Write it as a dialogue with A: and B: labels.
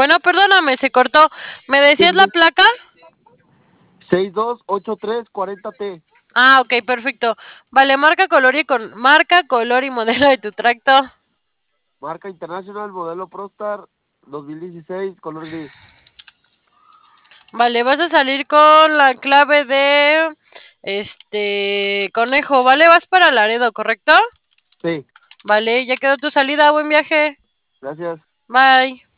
A: Bueno, perdóname, se cortó. ¿Me decías la
B: Sí,
A: placa?
B: 628340T.
A: Ah, ok, perfecto. Vale, marca, color y modelo de tu tracto.
B: Marca International, modelo Prostar 2016, color gris.
A: Vale, vas a salir con la clave de conejo, ¿vale? Vas para Laredo, ¿correcto?
B: Sí,
A: Vale, ya quedó tu salida, buen viaje.
B: gracias.
A: Bye.